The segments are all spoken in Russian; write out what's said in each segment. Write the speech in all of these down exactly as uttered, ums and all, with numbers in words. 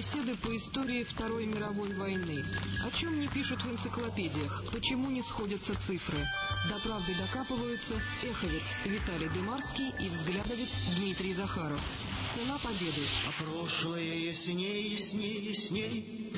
беседы по истории Второй мировой войны. О чем не пишут в энциклопедиях, почему не сходятся цифры. До правды докапываются эховец Виталий Дымарский и взглядовец Дмитрий Захаров. Цена победы. А прошлое ясней, ясней, ясней.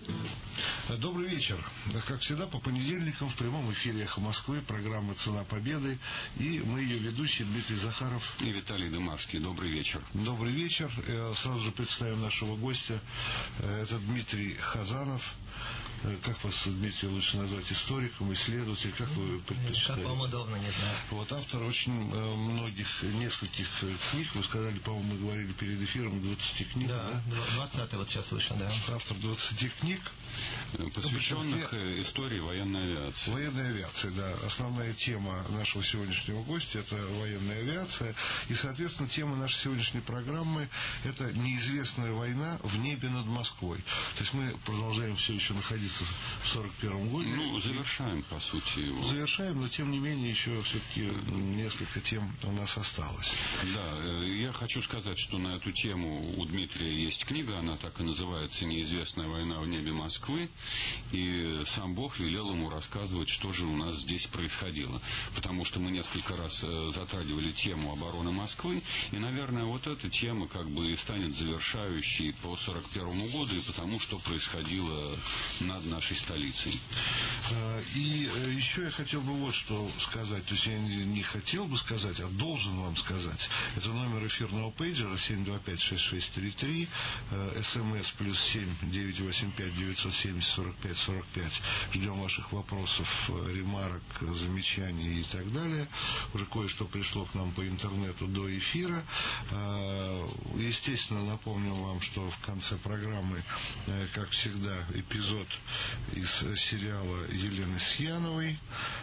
Добрый вечер. Как всегда, по понедельникам в прямом эфире «Эхо Москвы» программа «Цена победы». И мы ее ведущие Дмитрий Захаров и Виталий Дымарский. Добрый вечер. Добрый вечер. Сразу же представим нашего гостя. Это Дмитрий Хазанов. Как вас, Дмитрий, лучше назвать? Историком, исследователь? Как вы предпочитаете? Как вам удобно, не знаю. Вот автор очень многих, нескольких книг. Вы сказали, по-моему, мы говорили перед эфиром, двадцати книг. Да, двадцатый вот сейчас вышел, да. Автор двадцати книг, посвященных истории военной авиации. Военной авиации, да. Основная тема нашего сегодняшнего гостя — это военная авиация. И, соответственно, тема нашей сегодняшней программы — это неизвестная война в небе над Москвой. То есть мы продолжаем все еще находиться в сорок первом году. Ну, завершаем, по сути, его. Завершаем, но, тем не менее, еще все-таки несколько тем у нас осталось. Да, я хочу сказать, что на эту тему у Дмитрия есть книга, она так и называется «Неизвестная война в небе Москвы». И сам Бог велел ему рассказывать, что же у нас здесь происходило. Потому что мы несколько раз затрагивали тему обороны Москвы. И, наверное, вот эта тема как бы и станет завершающей по сорок первому году и потому, что происходило над нашей столицей. И еще я хотел бы вот что сказать. То есть я не хотел бы сказать, а должен вам сказать. Это номер эфирного пейджера семь два пять шесть шесть три три, СМС плюс семь девятьсот восемьдесят пять девятьсот семьдесят сорок пять сорок пять. Ждем ваших вопросов, ремарок, замечаний и так далее. Уже кое-что пришло к нам по интернету до эфира. Естественно, напомню вам, что в конце программы, как всегда, эпизод из сериала Елены Сьяновой.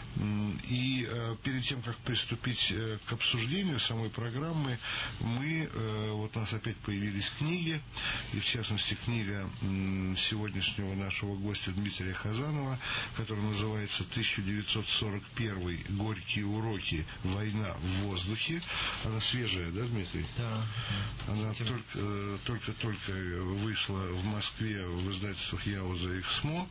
И перед тем, как приступить к обсуждению самой программы, мы, вот у нас опять появились книги, и в частности книга сегодняшнего нашего гостя Дмитрия Хазанова, которая называется тысяча девятьсот сорок первый «Горькие уроки. Война в воздухе». Она свежая, да, Дмитрий? Да. Она только, только-только вышла в Москве в издательствах Яуза и Эксмо.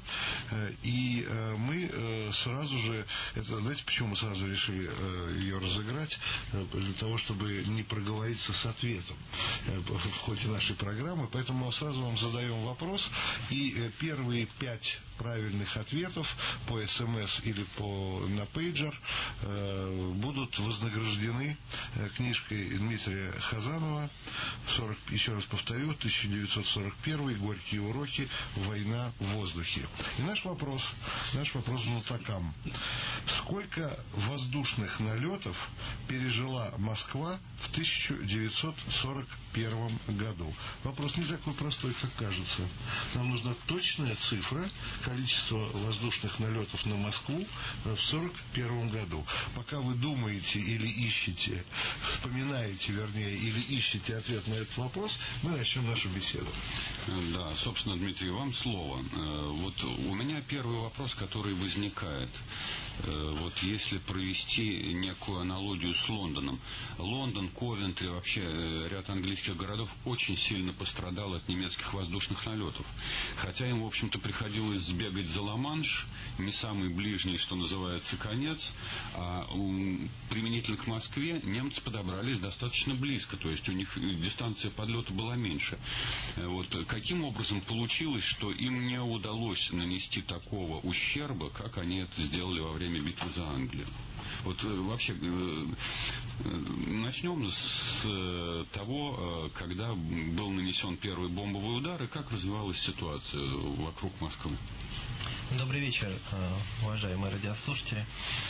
И мы сразу же, это, знаете, почему мы сразу решили ее разыграть? Для того, чтобы не проговориться с ответом в ходе нашей программы. Поэтому мы сразу вам задаем вопрос, и первые пять правильных ответов по СМС или по, на пейджер э, будут вознаграждены книжкой Дмитрия Хазанова, сорок, еще раз повторю, тысяча девятьсот сорок первый «Горькие уроки. Война в воздухе». И наш вопрос, наш вопрос знатокам. Сколько воздушных налетов пережила Москва в тысяча девятьсот сорок первом году? Вопрос не такой простой, как кажется. Нам нужна точная цифра количества воздушных налетов на Москву в сорок первом году. Пока вы думаете или ищете, вспоминаете, вернее, или ищете ответ на этот вопрос, мы начнем нашу беседу. Да, собственно, Дмитрий, вам слово. Вот у меня первый вопрос, который возникает. Вот если провести некую аналогию с Лондоном. Лондон, Ковентри, вообще ряд английских городов очень сильно пострадал от немецких воздушных налетов. Хотя им, в общем-то, приходилось сбегать за Ла-Манш, не самый ближний, что называется, конец, а применительно к Москве немцы подобрались достаточно близко, то есть у них дистанция подлета была меньше. Вот каким образом получилось, что им не удалось нанести такого ущерба, как они это сделали во время битвы за Англию? Вот вообще начнем с того, когда был нанесен первый бомбовый удар и как развивалась ситуация вокруг Москвы. Добрый вечер, уважаемые радиослушатели.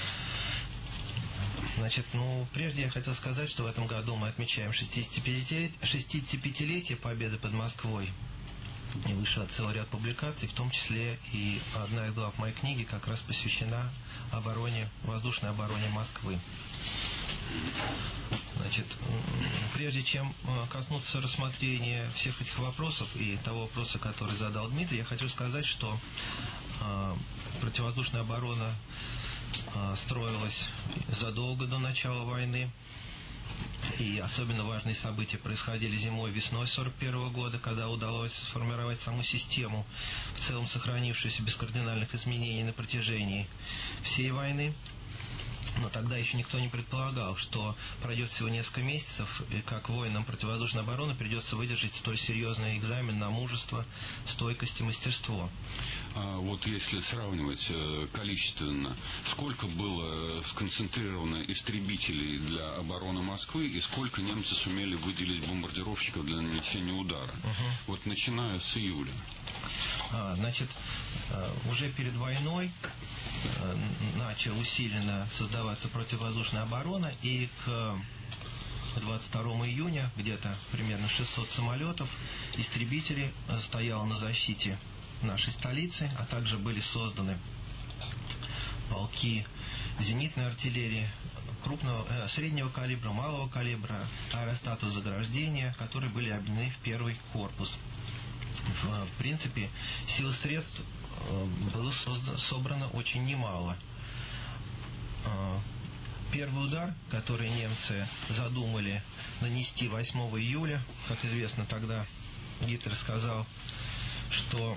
Значит, ну, прежде я хотел сказать, что в этом году мы отмечаем шестидесятипятилетие победы под Москвой. И вышел целый ряд публикаций, в том числе и одна из глав моей книги как раз посвящена обороне, воздушной обороне Москвы. Значит, прежде чем коснуться рассмотрения всех этих вопросов и того вопроса, который задал Дмитрий, я хочу сказать, что э, противовоздушная оборона э, строилась задолго до начала войны. И особенно важные события происходили зимой и весной сорок первого года, когда удалось сформировать саму систему, в целом сохранившуюся без кардинальных изменений на протяжении всей войны. Но тогда еще никто не предполагал, что пройдет всего несколько месяцев, и как воинам противовоздушной обороны придется выдержать столь серьезный экзамен на мужество, стойкость и мастерство. А вот если сравнивать количественно, сколько было сконцентрировано истребителей для обороны Москвы и сколько немцы сумели выделить бомбардировщиков для нанесения удара? Угу. Вот начиная с июля. А, значит, уже перед войной начала усиленно создаваться противовоздушная оборона, и к двадцать второму июня где-то примерно шестьсот самолетов, истребителей стояло на защите нашей столицы, а также были созданы полки зенитной артиллерии крупного, э, среднего калибра, малого калибра, аэростатов заграждения, которые были объединены в первый корпус. В, в принципе, сил и средств э, было созда- собрано очень немало. Э, первый удар, который немцы задумали нанести восьмого июля, как известно, тогда Гитлер сказал, что,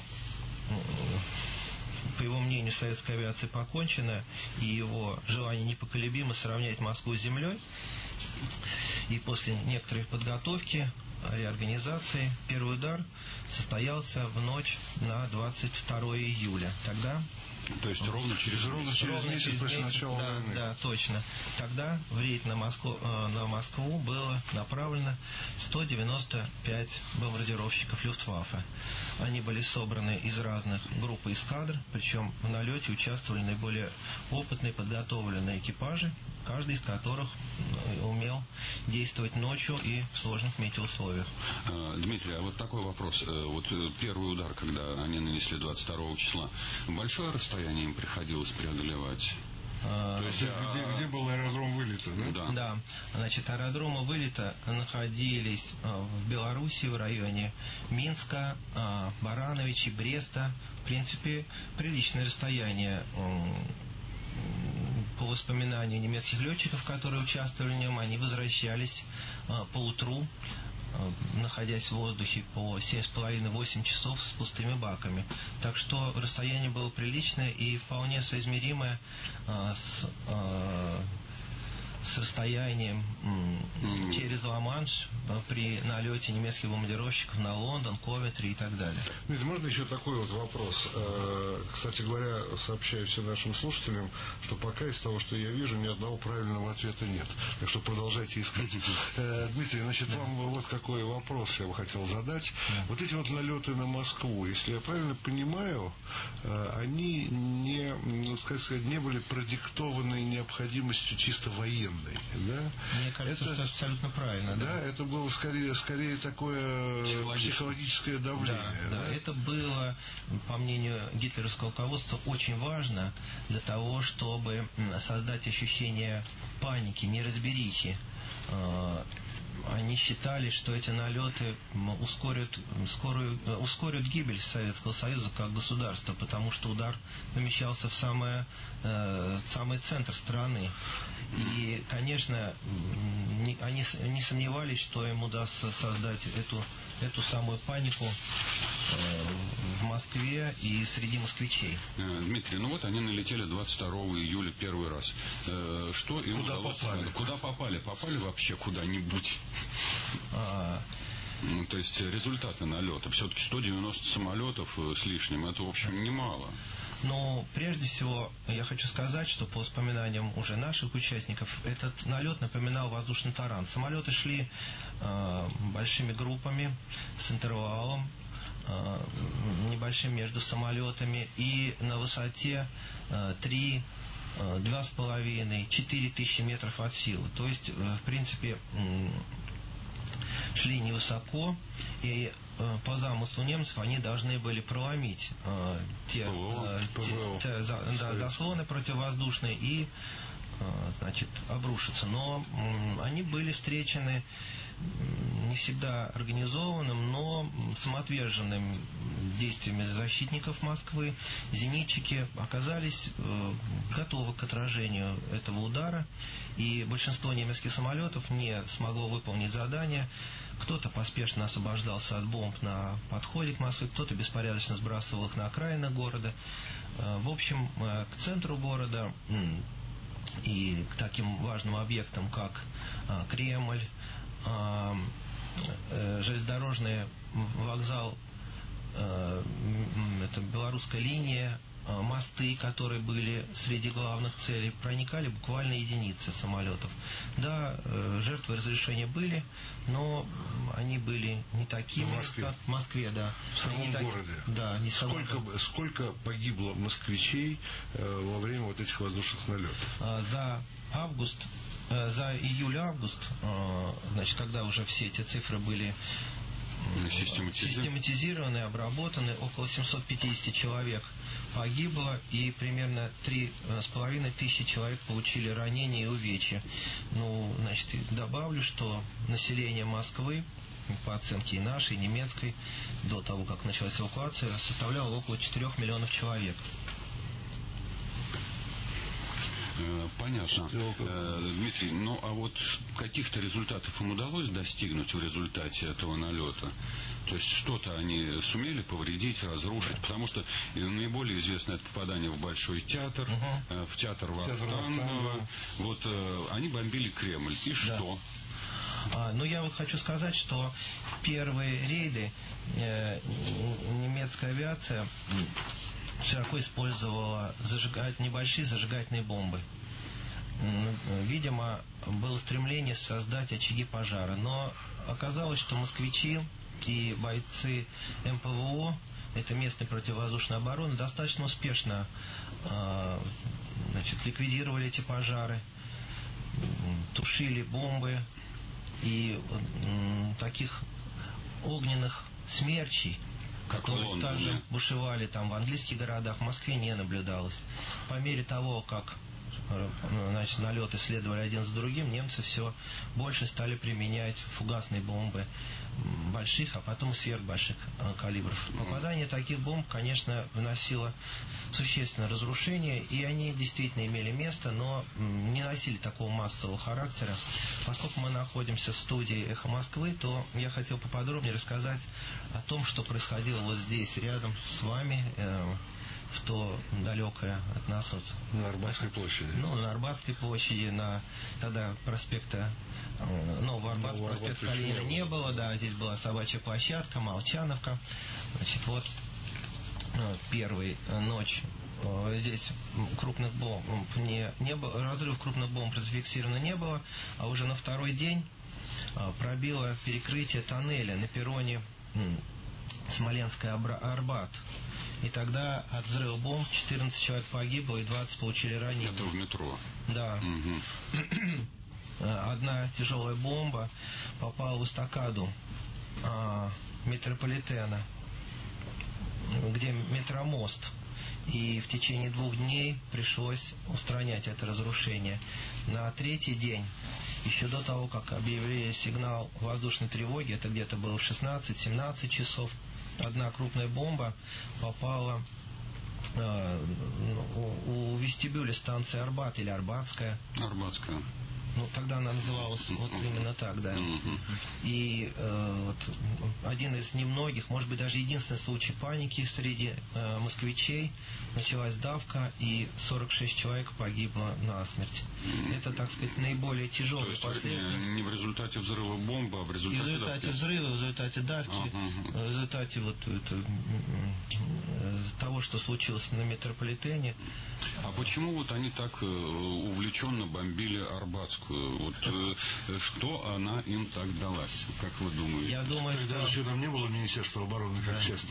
по его мнению, советская авиация покончена, и его желание непоколебимо сравнять Москву с землей. И после некоторой подготовки, реорганизации, первый удар состоялся в ночь на двадцать второе июля. Тогда... То есть ровно через ровно месяц. через Ровно месяц через после месяц, начала да, войны. да, точно. Тогда в рейд на Москву, э, на Москву было направлено сто девяносто пять бомбардировщиков Люфтваффе. Они были собраны из разных групп и эскадр, причем в налете участвовали наиболее опытные, подготовленные экипажи, каждый из которых умел действовать ночью и в сложных метеоусловиях. Дмитрий, а вот такой вопрос. Вот первый удар, когда они нанесли двадцать второго числа, большое расстояние им приходилось преодолевать? То есть, где, где, где был аэродром вылета, да? Да. Да. Значит, аэродромы вылета находились в Белоруссии, в районе Минска, Барановичи, Бреста. В принципе, приличное расстояние. По воспоминаниям немецких летчиков, которые участвовали в нем, они возвращались по утру, находясь в воздухе по семь с половиной - восемь часов с пустыми баками. Так что расстояние было приличное и вполне соизмеримое а, с, а, с расстоянием м, через Ла-Манш при налете немецких бомбардировщиков на Лондон, Ковентри и так далее. Видите, можно еще такой вот вопрос? Кстати говоря, сообщаю всем нашим слушателям, что пока из того, что я вижу, ни одного правильного ответа нет. Так что продолжайте искать. Дмитрий, значит, вам вот какой вопрос я бы хотел задать. Вот эти вот налеты на Москву, если я правильно понимаю, они не, ну, сказать, не были продиктованы необходимостью чисто военной. Да? Мне кажется, это, что это абсолютно правильно. Да, да? это было скорее, скорее такое психологическое давление. Да, да, да, это было, по мнению гитлеровского руководства, очень важно для того, чтобы создать ощущение паники, неразберихи. Они считали, что эти налеты ускорят, скорую, ускорят гибель Советского Союза как государства, потому что удар намечался в самое, э, самый центр страны. И, конечно, не, они не сомневались, что им удастся создать эту, эту самую панику э, в Москве и среди москвичей. Дмитрий, ну вот они налетели двадцать второго июля первый раз. Э, что им куда удалось? Попали? Куда попали? Попали вообще куда-нибудь? А, Ну, то есть результаты налета. Все-таки сто девяносто самолетов с лишним, это, в общем, немало. Но прежде всего я хочу сказать, что по воспоминаниям уже наших участников, этот налет напоминал воздушный таран. Самолеты шли э, большими группами с интервалом э, небольшим между самолетами, и на высоте э, три, два с половиной, четыре тысячи метров от силы. То есть, в принципе, шли невысоко, и э, по замыслу немцев они должны были проломить э, те, э, те, те за, да, заслоны противовоздушные и значит, обрушиться. Но они были встречены не всегда организованным, но самоотверженным действиями защитников Москвы. Зенитчики оказались готовы к отражению этого удара, и большинство немецких самолетов не смогло выполнить задание. Кто-то поспешно освобождался от бомб на подходе к Москве, кто-то беспорядочно сбрасывал их на окраины города. В общем, к центру города и к таким важным объектам, как Кремль, железнодорожный вокзал, это белорусская линия, мосты, которые были среди главных целей, проникали буквально единицы самолетов. Да, жертвы разрешения были, но они были не такими, в Москве. как в Москве, да. В самом так... городе. Да, не сколько, самом... сколько погибло москвичей э, во время вот этих воздушных налетов? А, за август, э, за июль-август, э, значит, когда уже все эти цифры были систематизированы, обработаны, около семьсот пятьдесят человек погибло, и примерно три с половиной тысячи человек получили ранения и увечья. Ну, значит, добавлю, что население Москвы, по оценке и нашей, и немецкой, до того, как началась эвакуация, составляло около четырёх миллионов человек. Понятно. Дмитрий, ну а вот каких-то результатов им удалось достигнуть в результате этого налета? То есть что-то они сумели повредить, разрушить? Потому что наиболее известно это попадание в Большой театр, угу. в театр Вахтангова. Вот они бомбили Кремль. И да. Что? А, ну, я вот хочу сказать, что в первые рейды э, немецкая авиация широко использовала зажигать, небольшие зажигательные бомбы. Видимо, было стремление создать очаги пожара. Но оказалось, что москвичи и бойцы эм пэ вэ о, это местной противовоздушной обороны, достаточно успешно э, значит, ликвидировали эти пожары, тушили бомбы. И э, таких огненных смерчей, как которые, Лондон, скажем, да? бушевали там в английских городах, в Москве не наблюдалось. По мере того, как значит, налеты следовали один за другим, немцы все больше стали применять фугасные бомбы больших, а потом сверхбольших калибров. Попадание таких бомб, конечно, вносило существенное разрушение, и они действительно имели место, но не носили такого массового характера. Поскольку мы находимся в студии «Эхо Москвы», то я хотел поподробнее рассказать о том, что происходило вот здесь, рядом с вами, э, в то далекое от нас вот, на Арбатской площади. Ну, на Арбатской площади, на тогда проспекта Нового Арбата, Нового проспекта Калинина не было, да, здесь была собачья площадка, Молчановка. Значит, вот первая ночь здесь крупных бомб не, не было, разрыв крупных бомб зафиксировано не было, а уже на второй день пробило перекрытие тоннеля на перроне Смоленская Арбат. И тогда от взрыва бомб четырнадцать человек погибло и двадцать получили ранения. Это в метро? Да. Угу. Одна тяжелая бомба попала в эстакаду а, метрополитена, где метромост. И в течение двух дней пришлось устранять это разрушение. На третий день, еще до того, как объявили сигнал воздушной тревоги, это где-то было в шестнадцать-семнадцать часов, одна крупная бомба попала э, у, у вестибюля станции Арбат или Арбатская. Арбатская. Ну, тогда она называлась вот именно так, да. И э, вот, один из немногих, может быть, даже единственный случай паники среди э, москвичей. Началась давка, и сорок шесть человек погибло насмерть. Это, так сказать, наиболее тяжелые последствия. Не, не в результате взрыва бомбы, а в результате... В результате давки. взрыва, в результате давки, ага. в результате вот это, того, что случилось на метрополитене. А почему вот они так увлеченно бомбили Арбатскую? Вот э, что она им так далась, как вы думаете? Я думаю, что... Даже там не было Министерства обороны, как да. часто.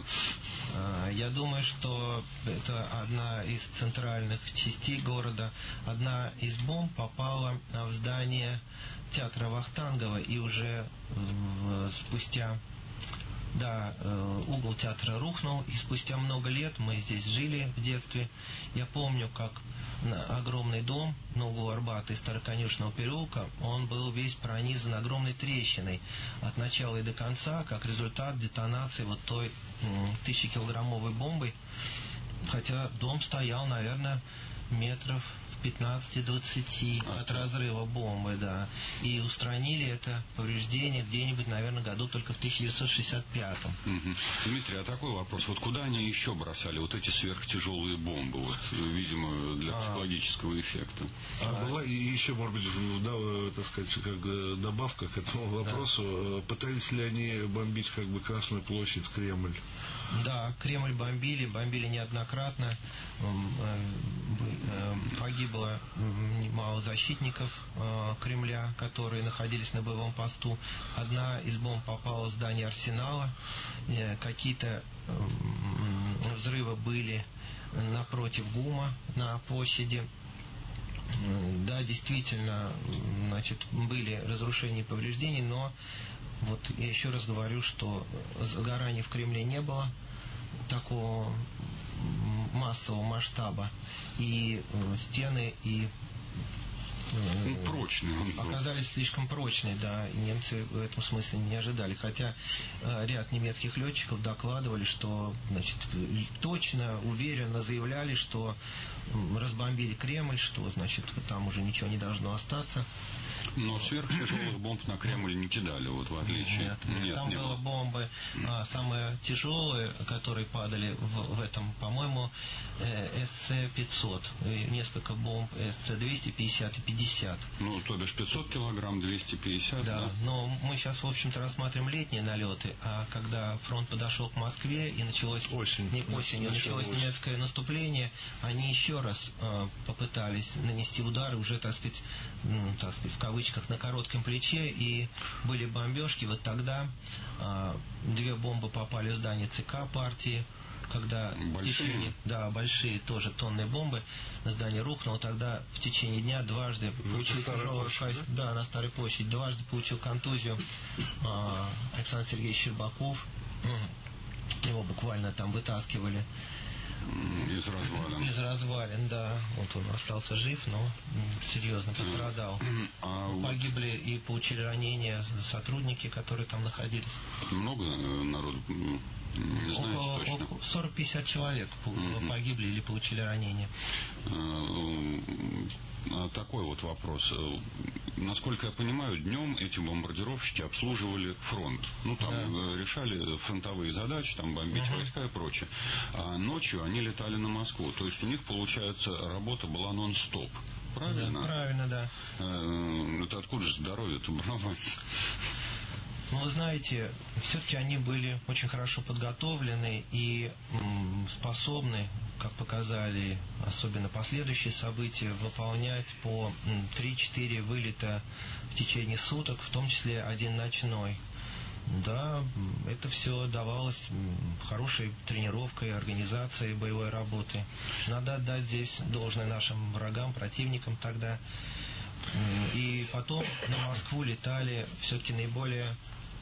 Да. Я думаю, что это одна из центральных частей города. Одна из бомб попала в здание театра Вахтангова, и уже спустя Да, угол театра рухнул, и спустя много лет мы здесь жили в детстве. Я помню, как огромный дом на углу Арбата и Староконюшенного переулка, он был весь пронизан огромной трещиной от начала и до конца, как результат детонации вот той тысячекилограммовой бомбой. Хотя дом стоял, наверное, метров пятнадцать-двадцать а, от разрыва бомбы, да. И устранили это повреждение где-нибудь, наверное, году только в тысяча девятьсот шестьдесят пятом. Угу. Дмитрий, а такой вопрос. Вот куда они еще бросали вот эти сверхтяжелые бомбы? Вот, видимо, для а. психологического эффекта. А, была и еще, может быть, да, так сказать, как добавка к этому вопросу. Да. Пытались ли они бомбить как бы Красную площадь, Кремль? Да, Кремль бомбили, бомбили неоднократно. Погибло немало защитников Кремля, которые находились на боевом посту. Одна из бомб попала в здание Арсенала. Какие-то взрывы были напротив ГУМа на площади. Да, действительно, значит, были разрушения и повреждения, но вот я еще раз говорю, что загораний в Кремле не было такого массового масштаба, и стены и ну, прочные оказались слишком прочные, да, и немцы в этом смысле не ожидали, хотя э, ряд немецких летчиков докладывали, что, значит, точно, уверенно заявляли, что разбомбили Кремль, что, значит, там уже ничего не должно остаться. Но сверхтяжелых бомб на Кремль не кидали, вот в отличие. Нет, нет, нет там не были было. бомбы, а, самые тяжелые, которые падали в, в этом, по-моему, э, эс цэ пятьсот, и несколько бомб эс цэ двести пятьдесят и пятьдесят. Ну, то бишь пятьсот килограмм, двести пятьдесят, да? Да, но мы сейчас, в общем-то, рассматриваем летние налеты, а когда фронт подошел к Москве и началось Осень. не осенью, началось осень. немецкое наступление, они еще раз э, попытались нанести удары уже, так сказать, ну, так сказать, в кавычках, на коротком плече, и были бомбежки. Вот тогда э, две бомбы попали в здание ЦК партии, когда в течение, да, большие тоже тонные бомбы, здание рухнуло, тогда в тяжение дня дважды получил тяжелую часть, да? да, на Старой площади, дважды получил контузию э, Александр Сергеевич Щербаков. Его буквально там вытаскивали из развалин. Из развалин, да. Вот он остался жив, но серьезно пострадал. А Погибли и получили ранения сотрудники, которые там находились. Много народу? Не знаете около, точно? Около сорок-пятьдесят человек mm-hmm. погибли или получили ранения. Такой вот вопрос. Насколько я понимаю, днем эти бомбардировщики обслуживали фронт. Ну, там да. решали фронтовые задачи, там бомбить uh-huh. войска и прочее. А ночью они летали на Москву. То есть у них, получается, работа была нон-стоп. Правильно? Да, правильно, да. Это откуда же здоровье-то бралось? Ну, вы знаете, все-таки они были очень хорошо подготовлены и м, способны, как показали особенно последующие события, выполнять по три-четыре вылета в течение суток, в том числе один ночной. Да, это все давалось хорошей тренировкой, организацией боевой работы. Надо отдать здесь должное нашим врагам, противникам тогда. И потом на Москву летали все-таки наиболее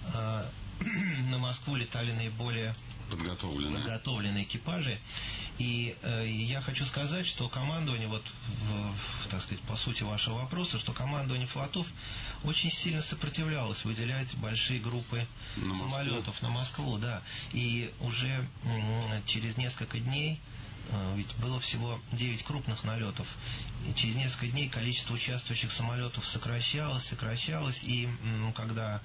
на Москву летали наиболее подготовленные, подготовленные экипажи. И э, я хочу сказать, что командование, вот, в, так сказать, по сути вашего вопроса, что командование флотов очень сильно сопротивлялось выделять большие группы на самолетов Москву. на Москву, да. И уже м- через несколько дней, э, ведь было всего девять крупных налетов, и через несколько дней количество участвующих самолетов сокращалось, сокращалось, и м- когда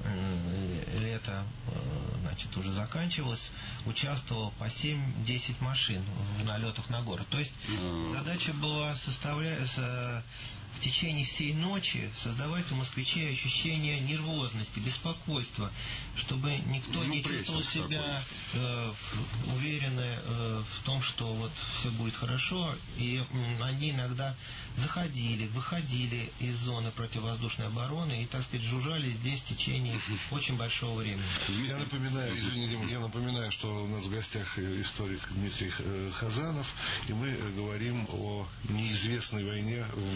э, лето э, значит, уже заканчивалось, участвовало по семь-десять машин в налетах на город. То есть задача была составля... в течение всей ночи создавать у москвичей ощущение нервозности, беспокойства, чтобы никто ну, не чувствовал себя э, уверенно э, в том, что вот все будет хорошо. И м, они иногда заходили, выходили из зоны противовоздушной обороны и, так сказать, жужжали здесь в течение очень большого времени. Я напоминаю, извините, я напоминаю, что у нас в гостях историк Дмитрий Хазанов, и мы говорим о неизвестной войне в воздухе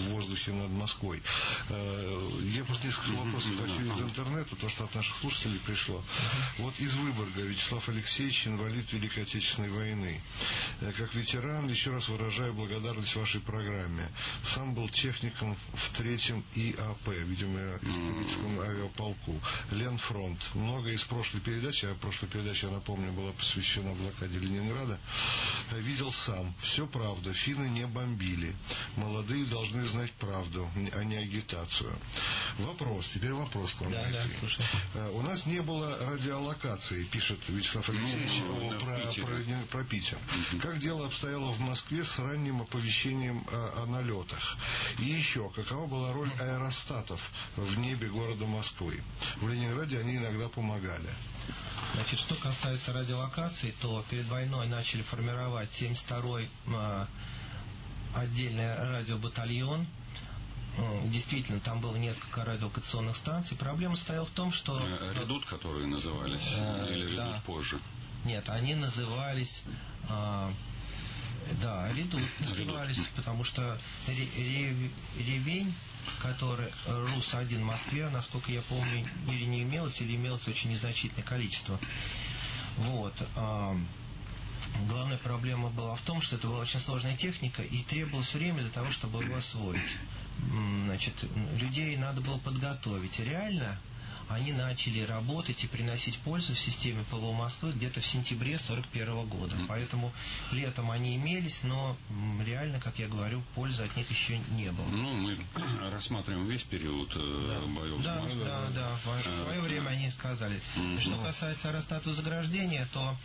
воздухе над Москвой. Я просто несколько вопросов хочу из интернета, то, что от наших слушателей пришло. Вот из Выборга Вячеслав Алексеевич, инвалид Великой Отечественной войны. Как ветеран, еще раз выражаю благодарность вашей программе. Сам был техником в третьем И А П, видимо, истребительском авиаполку. Ленфронт. Много из прошлой передачи, а прошлая передача, я напомню, была посвящена блокаде Ленинграда. Видел сам. Все правда. Финны не бомбили. Молодые должны знать правду, а не агитацию. Вопрос. Теперь вопрос к вам. Да, да, слушай. У нас не было радиолокации, пишет Вячеслав Алексеевич, ну, про, про, про, про Питер. Uh-huh. Как дело обстояло в Москве с ранним оповещением о, о налетах? И еще, какова была роль аэростатов в небе города Москвы? В Ленинграде они иногда помогали. Значит, что касается радиолокаций, то перед войной начали формировать семьдесят второй э, отдельный радиобатальон. Действительно, там было несколько радиолокационных станций. Проблема стояла в том, что... Редут, которые назывались, э, или Редут да. позже? Нет, они назывались... Э, да, Редут назывались, Редут. Потому что Ревень, который Рус один в Москве, насколько я помню, или не имелось, или имелось очень незначительное количество. Вот. Главная проблема была в том, что это была очень сложная техника, и требовалось время для того, чтобы его освоить. Значит, людей надо было подготовить. Реально они начали работать и приносить пользу в системе ПВО Москвы где-то в сентябре сорок первого года. Поэтому летом они имелись, но реально, как я говорю, пользы от них еще не было. Ну, мы рассматриваем весь период да. боев. Да, да, да. В свое время они сказали. Mm-hmm. Что касается аэростата заграждения, то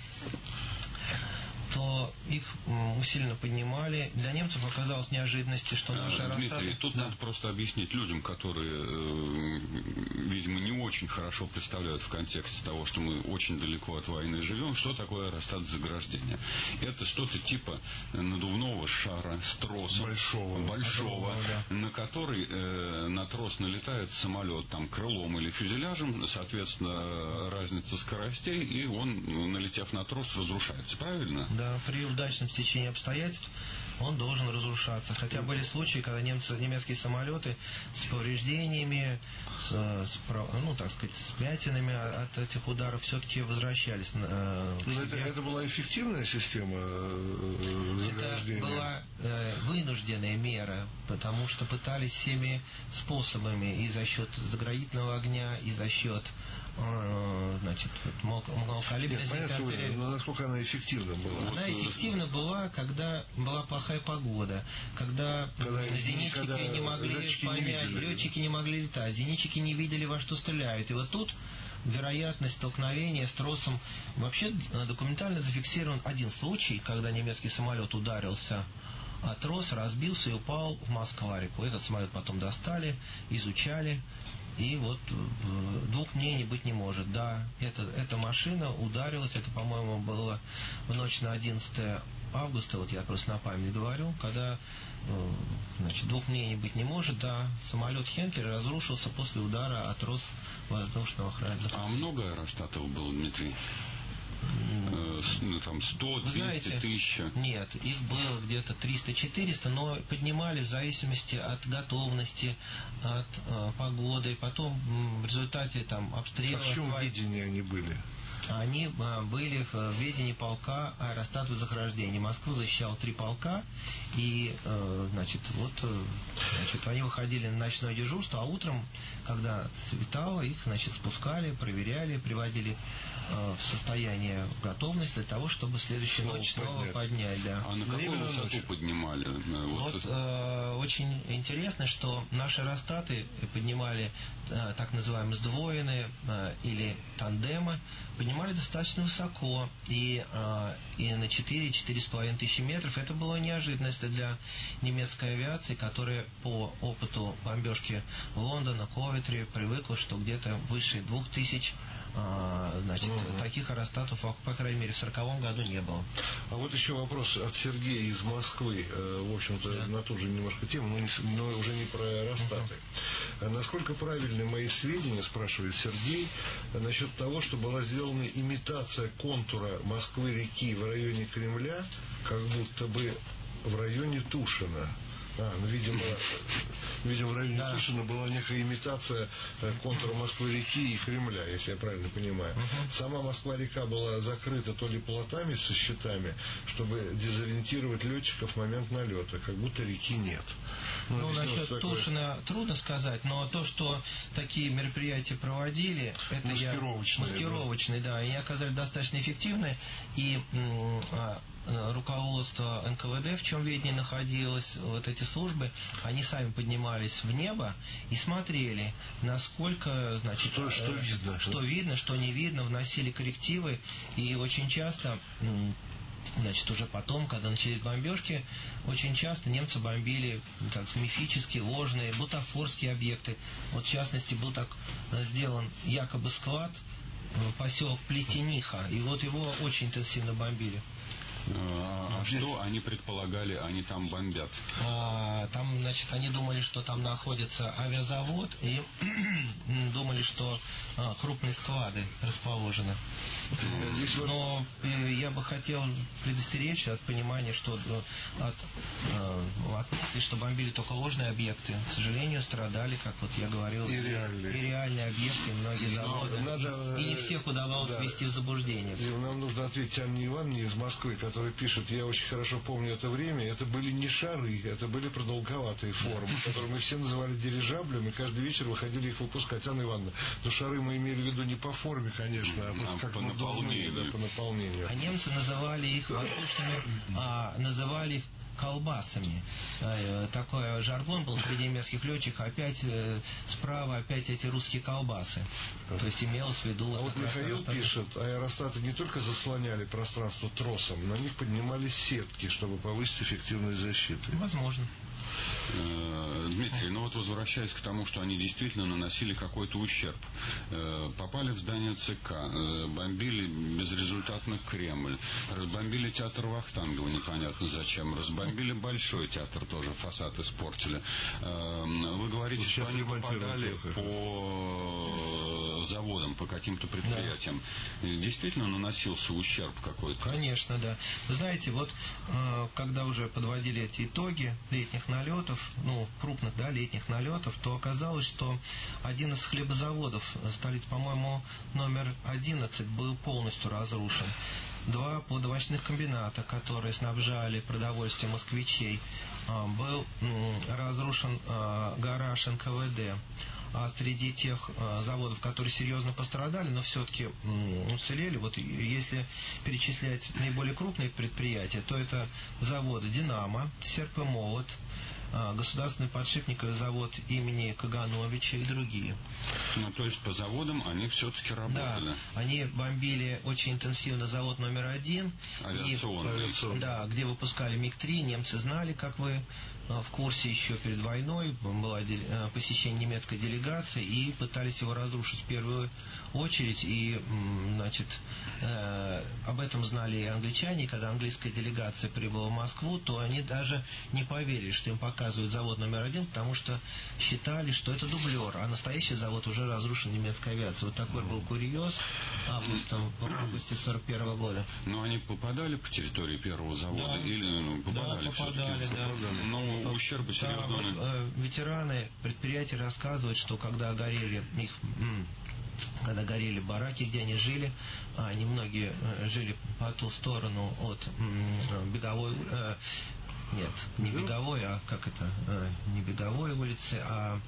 то их усиленно поднимали. Для немцев оказалось неожиданностью, что наши аэростаты... Дмитрий, тут да. надо просто объяснить людям, которые, видимо, не очень хорошо представляют в контексте того, что мы очень далеко от войны живем, что такое аэростат заграждения. Это что-то типа надувного шара с тросом. Большого. Большого, Огромного, да. на который э, на трос налетает самолет там крылом или фюзеляжем, соответственно, разница скоростей, и он, налетев на трос, разрушается. Правильно? Да, при удачном стечении обстоятельств он должен разрушаться. Хотя были случаи, когда немцы, немецкие самолеты с повреждениями, с, с, ну, так сказать, с пятинами от этих ударов все-таки возвращались. Э, Но это, это была эффективная система э, заграждения? Это была э, вынужденная мера, потому что пытались всеми способами, и за счет заградительного огня, и за счет значит, малокалиберной артиллерии. Но насколько она эффективна была? Она эффективна была, когда была плохая погода, когда, когда зенитчики когда не могли понять, не летчики не могли летать, зенитчики не видели, во что стреляют. И вот тут вероятность столкновения с тросом... Вообще документально зафиксирован один случай, когда немецкий самолет ударился, а трос разбился и упал в Москва-реку. Этот самолет потом достали, изучали. И вот двух мнений быть не может. Да, это, эта машина ударилась, это, по-моему, было в ночь на одиннадцатое августа, вот я просто на память говорю, когда, значит, двух мнений быть не может, да, самолет Хенкель разрушился после удара от трос воздушного охранника. А много аэростатов было, Дмитрий? Ну, там сто, двести, тысяча. Нет, их было где-то триста-четыреста, но поднимали в зависимости от готовности, от э, погоды. Потом в результате там обстрела... А в чем видении они были? Они а, были в ведении полка аэростатов заграждения. Москву защищал три полка, и, э, значит, вот, значит, они выходили на ночное дежурство, а утром, когда светало, их, значит, спускали, проверяли, приводили э, в состояние готовности для того, чтобы следующую снова ночь снова поднять. поднять да. А на какую высоту поднимали? Вот, вот э, очень интересно, что наши аэростаты поднимали э, так называемые сдвоенные э, или тандемы, поднимали достаточно высоко, и, э, и на четыре-четыре с половиной тысячи метров. Это была неожиданность для немецкой авиации, которая по опыту бомбежки Лондона, Ковентри привыкла, что где-то выше двух тысяч э, значит, угу. таких аэростатов, по крайней мере, в сороковом году не было. А вот еще вопрос от Сергея из Москвы, э, в общем-то, да. на ту же немножко тему, но, не, но уже не про аэростаты. Угу. Насколько правильны мои сведения, спрашивает Сергей, насчет того, что была сделана имитация контура Москвы-реки в районе Кремля, как будто бы в районе Тушина. А, ну, видимо, видимо, в районе да. Тушина была некая имитация контура Москвы-реки и Кремля, если я правильно понимаю. Uh-huh. Сама Москва-река была закрыта то ли плотами со щитами, чтобы дезориентировать летчиков в момент налета, как будто реки нет. Ну, ну насчет такое... Тушина трудно сказать, но то, что такие мероприятия проводили, это маскировочные, я... маскировочные, да. да, и оказались достаточно эффективны, и м- а, руководство эн ка вэ дэ, в чем ведении находилось, вот эти службы, они сами поднимались в небо и смотрели, насколько, значит, что, что, э, видно, что видно, что не видно, вносили коррективы, и очень часто... М- Значит, уже потом, когда начались бомбежки, очень часто немцы бомбили так, мифические, ложные, бутафорские объекты. Вот, в частности, был так сделан якобы склад, поселок Плетениха, и вот его очень интенсивно бомбили. А Здесь... что они предполагали, они там бомбят? А, там, значит, они думали, что там находится авиазавод, и думали, что а, крупные склады расположены. Но э, я бы хотел предостеречь от понимания, что от, э, от мысли, что бомбили только ложные объекты. К сожалению, страдали, как вот я говорил, и реальные, и реальные объекты, многие заводы. Надо, и не всех удавалось да. ввести в заблуждение. И нам нужно ответить Анне Ивановне из Москвы, который пишет: я очень хорошо помню это время, это были не шары, это были продолговатые формы, которые мы все называли дирижаблем, и каждый вечер выходили их выпускать. Анна Ивановна, но шары мы имели в виду не по форме, конечно, а просто как по наполнению. Да, по наполнению. А немцы называли их воздушными, а, называли их колбасами. Такой жаргон был среди немецких летчиков. Опять э, справа опять эти русские колбасы. То есть имелось в виду... А вот Михаил пишет, аэростаты не только заслоняли пространство тросом, на них поднимались сетки, чтобы повысить эффективность защиты. Возможно. Дмитрий, ну вот возвращаясь к тому, что они действительно наносили какой-то ущерб. Попали в здание ЦК, бомбили безрезультатно Кремль, разбомбили театр Вахтангова, непонятно зачем, разбомбили Большой театр, тоже фасад испортили. Вы говорите, вот что они попадали по заводам, по каким-то предприятиям. Да. Действительно наносился ущерб какой-то? Конечно, да. Знаете, вот когда уже подводили эти итоги летних налетов, ну, крупных, да, летних налетов, то оказалось, что один из хлебозаводов столицы, по-моему, номер одиннадцать, был полностью разрушен. Два плодовочных комбината, которые снабжали продовольствием москвичей, был разрушен гараж эн ка вэ дэ. А среди тех э, заводов, которые серьезно пострадали, но все-таки м, уцелели, вот если перечислять наиболее крупные предприятия, то это заводы «Динамо», «Серп и молот», э, государственный подшипниковый завод имени Кагановича и другие. Ну, то есть по заводам они все-таки работали? Да, они бомбили очень интенсивно завод номер один. Авиационный. И, да, где выпускали миг три, немцы знали, как вы в курсе, еще перед войной было посещение немецкой делегации и пытались его разрушить в первую очередь. И, значит, э, об этом знали и англичане. И когда английская делегация прибыла в Москву, то они даже не поверили, что им показывают завод номер один, потому что считали, что это дублер, а настоящий завод уже разрушен немецкой авиацией. Вот такой был курьез августом, в августе сорок первого года. Но они попадали по территории первого завода? Да. Или ну, попадали, да, попадали, все-таки? Да. Но ущербы серьезные. Да, ветераны предприятия рассказывают, что когда горели их, когда горели бараки, где они жили, а немногие жили по ту сторону от Беговой, нет, не Беговой, а как это, не Беговой улицы, а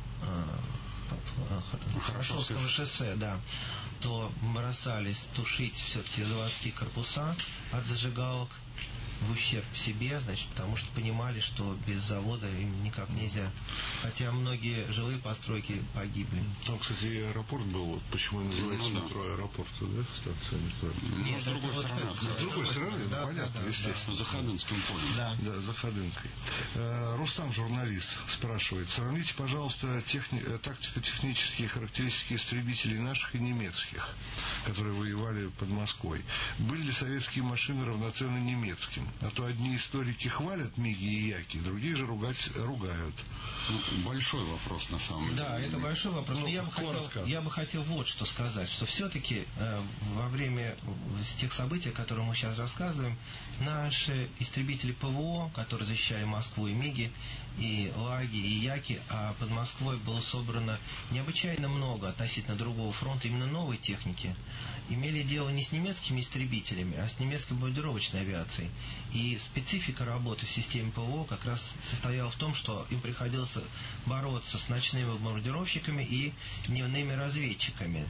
Хорошевского шоссе, да, то бросались тушить все-таки заводские корпуса от зажигалок в ущерб себе, значит, потому что понимали, что без завода им никак нельзя. Хотя многие жилые постройки погибли. Там, кстати, и аэропорт был, вот почему называется ну, метро да. аэропорт, да, станция метро. Нет, с другой вот, стороны. С другой стороны, да, понятно, да, естественно. Да. За Ходынским полем. Да. да, за Ходынкой. Э, Рустам, журналист, спрашивает: сравните, пожалуйста, техни... тактико-технические характеристики истребителей наших и немецких, которые воевали под Москвой. Были ли советские машины равноценны немецким? А то одни историки хвалят Миги и Яки, другие же ругать, ругают. Ну, большой вопрос на самом деле. Да, это большой вопрос. Ну, Но я бы, хотел, я бы хотел вот что сказать, что все-таки э, во время тех событий, о которых мы сейчас рассказываем, наши истребители ПВО, которые защищали Москву, и Миги, и Лаги, и Яки, а под Москвой было собрано необычайно много относительно другого фронта именно новой техники, имели дело не с немецкими истребителями, а с немецкой бомбардировочной авиацией. И специфика работы в системе ПВО как раз состояла в том, что им приходилось бороться с ночными бомбардировщиками и дневными разведчиками.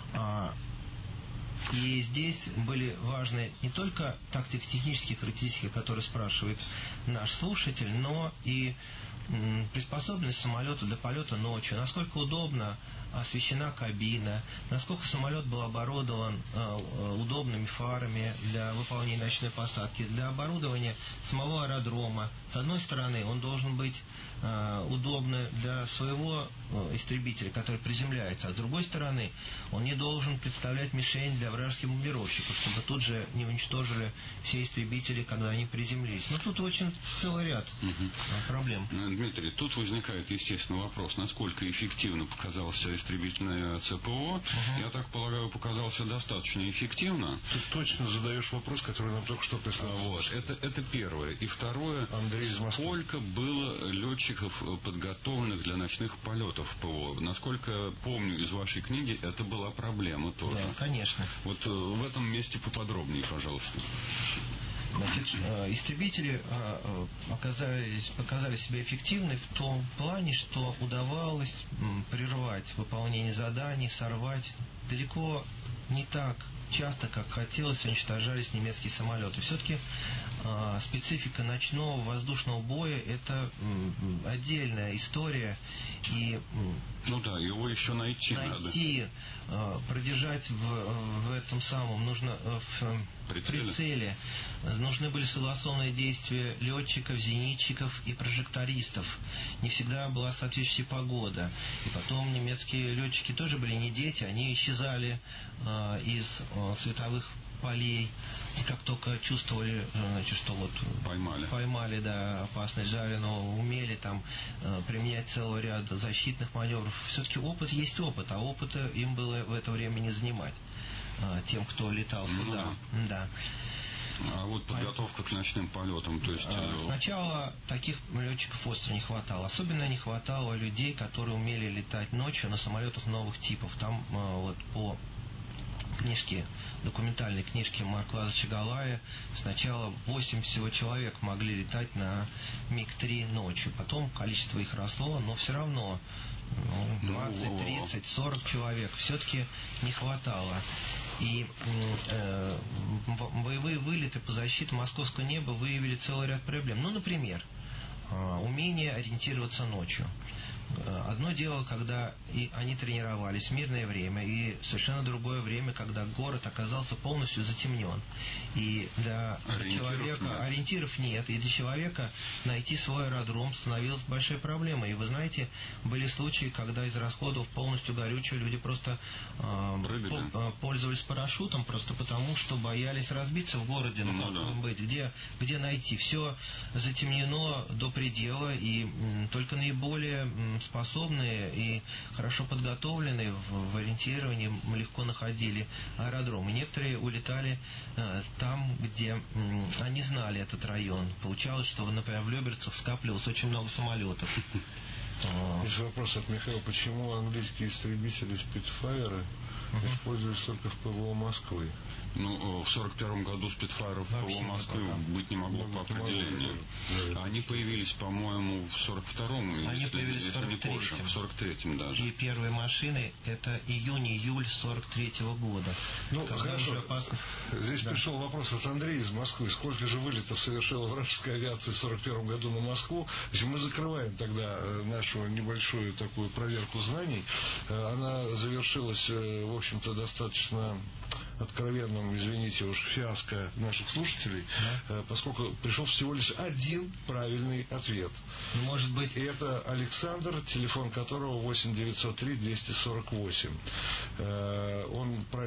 И здесь были важны не только тактико-технические характеристики, которые спрашивает наш слушатель, но и приспособленность самолета для полета ночью, насколько удобно освещена кабина, насколько самолет был оборудован э, удобными фарами для выполнения ночной посадки, для оборудования самого аэродрома. С одной стороны, он должен быть э, удобный для своего э, истребителя, который приземляется, а с другой стороны, он не должен представлять мишень для вражеских бомбардировщиков, чтобы тут же не уничтожили все истребители, когда они приземлились. Но тут очень целый ряд угу. проблем. Дмитрий, тут возникает, естественно, вопрос, насколько эффективно показался истребительная авиация ПВО. Угу. Я так полагаю, показался достаточно эффективно. Ты точно задаешь вопрос, который нам только что прислал. А, вот, это, это первое. И второе, Андрей из Москвы. Сколько было летчиков, подготовленных для ночных полетов в ПВО? Насколько помню из вашей книги, это была проблема тоже. Да, конечно. Вот в этом месте поподробнее, пожалуйста. Значит, истребители оказались, показали себя эффективны в том плане, что удавалось прервать выполнение заданий, сорвать далеко не так часто, как хотелось, уничтожались немецкие самолеты. Все-таки э, специфика ночного воздушного боя — это э, отдельная история. И, ну да, его еще найти, найти надо. Э, продержать в, в этом самом нужно э, в прицеле. прицеле. Нужны были согласованные действия летчиков, зенитчиков и прожектористов. Не всегда была соответствующая погода. И потом немецкие летчики тоже были не дети, они исчезали э, из световых полей, как только чувствовали, значит, что вот поймали, поймали да, опасность жареного, умели там э, применять целый ряд защитных маневров. Все-таки опыт есть опыт, а опыта им было в это время не занимать, э, тем, кто летал сюда. Ну, да. А вот подготовка к ночным полетам, то есть... Сначала таких летчиков остро не хватало. Особенно не хватало людей, которые умели летать ночью на самолетах новых типов. Там вот по книжке, документальной книжке Марка Лазаревича Галая, сначала восемь всего человек могли летать на миг три ночью. Потом количество их росло, но все равно ну, двадцать, тридцать, сорок человек все-таки не хватало. И э, боевые вылеты по защите московского неба выявили целый ряд проблем. Ну, например, э, умение ориентироваться ночью. Одно дело, когда и они тренировались в мирное время, и совершенно другое время, когда город оказался полностью затемнен. И для ориентиров человека нет. ориентиров нет, и для человека найти свой аэродром становилась большая проблема. И вы знаете, были случаи, когда из расходов полностью горючего люди просто э, пользовались парашютом, просто потому, что боялись разбиться в городе, ну, ну, да. быть, где, где найти. Все затемнено до предела, и м, только наиболее м, способные и хорошо подготовленные в, в ориентировании легко находили аэродром. И некоторые улетали э, там, где м, они знали этот район. Получалось, что, например, в Люберцах скапливалось очень много самолетов. Есть вопрос от Михаила. Почему английские истребители Спитфайры uh-huh. используются только в ПВО Москвы? Ну, в сорок первом году спитфайров в ПВО Москвы быть не могло по определению. Да. Они появились, по-моему, в сорок втором, Они если, появились если в сорок третьем. Не позже, в сорок третьем даже. И первые машины это июнь-июль сорок третьего года. Ну, хорошо. Опасность... Здесь да. пришел вопрос от Андрея из Москвы. Сколько же вылетов совершила вражеская авиация в сорок первом году на Москву? Мы закрываем тогда нашу небольшую такую проверку знаний. Она завершилась, в общем-то, достаточно откровенным, извините уж, фиаско наших слушателей, да. поскольку пришел всего лишь один правильный ответ. Ну, может быть... И это Александр, телефон которого восемь девятьсот три двести сорок восемь. Он правильно назвал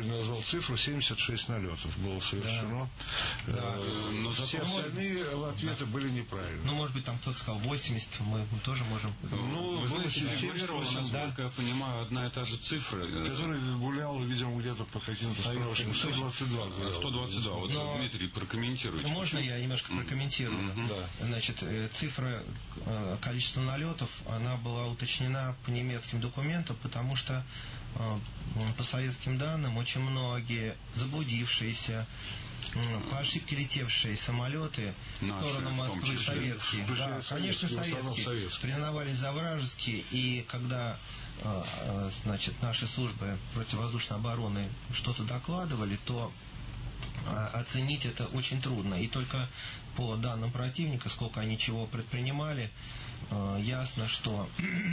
цифру семьдесят шесть налетов было совершено. Да. Да. Но все остальные ответы да. были неправильны. Ну, может быть, там кто-то сказал восемьдесят, мы тоже можем... Ну, восемьдесят, насколько я понимаю, одна и та же цифра. Которая гуляла, видимо, где-то по каким-то справочным. сто двадцать два. сто двадцать два. Вот, Но... Дмитрий, прокомментируйте. Можно я немножко прокомментирую? Mm-hmm. Да. Значит, цифра количества налетов, она была уточнена по немецким документам, потому что по советским данным очень многие заблудившиеся, по ошибке летевшие самолеты в сторону Москвы, советские, да, конечно, советские, признавались за вражеские, и когда значит, наши службы противовоздушной обороны что-то докладывали, то оценить это очень трудно. И только по данным противника, сколько они чего предпринимали, ясно, что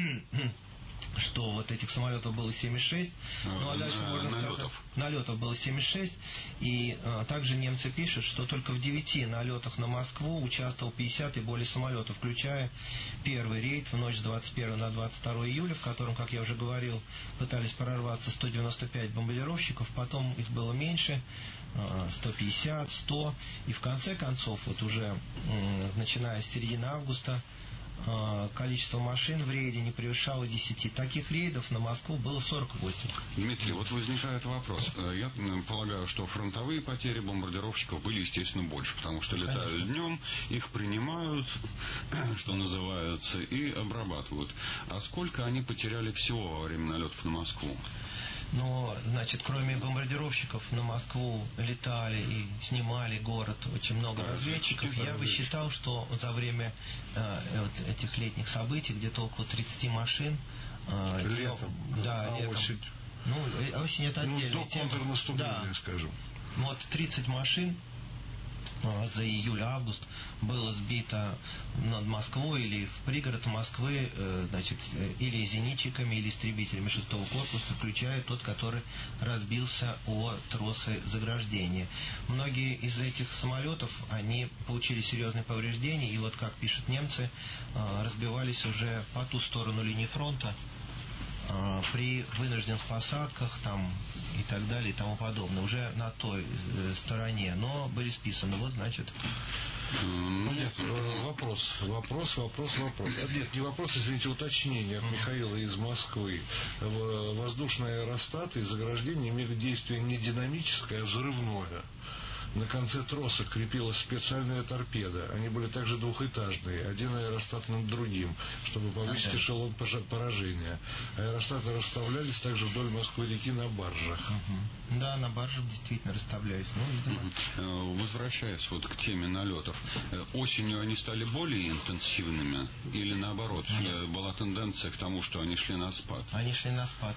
что вот этих самолетов было семьдесят шесть, ну а дальше можно сказать, налетов было семьдесят шесть, и а, также немцы пишут, что только в девяти налетах на Москву участвовал пятьдесят и более самолетов, включая первый рейд в ночь с двадцать первого на двадцать второе июля, в котором, как я уже говорил, пытались прорваться сто девяносто пять бомбардировщиков, потом их было меньше, сто пятьдесят, сто, и в конце концов, вот уже начиная с середины августа, количество машин в рейде не превышало десяти. Таких рейдов на Москву было сорок восемь. Дмитрий, вот возникает вопрос. Я полагаю, что фронтовые потери бомбардировщиков были, естественно, больше, потому что летают Конечно. Днем, их принимают, что называется, и обрабатывают. А сколько они потеряли всего во время налетов на Москву? Но, значит, кроме бомбардировщиков на Москву летали и снимали город очень много а, разведчиков. Я бы считал, что за время э, вот этих летних событий где-то около тридцати машин. Э, летом. Да, а летом. Осень. Ну, осень это отдельная ну, до тема. контрнаступления, да. скажем. Вот тридцать машин за июль-август было сбито над Москвой или в пригород Москвы, значит, или зенитчиками, или истребителями шестого корпуса, включая тот, который разбился о тросы заграждения. Многие из этих самолетов, они получили серьезные повреждения, и вот, как пишут немцы, разбивались уже по ту сторону линии фронта, при вынужденных посадках там и так далее и тому подобное, уже на той э, стороне, но были списаны. Вот, значит... Нет, вопрос, вопрос, вопрос, вопрос. Нет, не вопрос, извините, уточнение от Михаила из Москвы. Воздушные аэростаты и заграждения имели действие не динамическое, а взрывное. На конце троса крепилась специальная торпеда. Они были также двухэтажные, один аэростат над другим, чтобы повысить ага. эшелон поражения. Аэростаты расставлялись также вдоль Москвы-реки на баржах. Угу. Да, на баржах действительно расставлялись. Ну, видимо. Угу. Возвращаясь вот к теме налетов, осенью они стали более интенсивными или наоборот? Угу. Была тенденция к тому, что они шли на спад? Они шли на спад.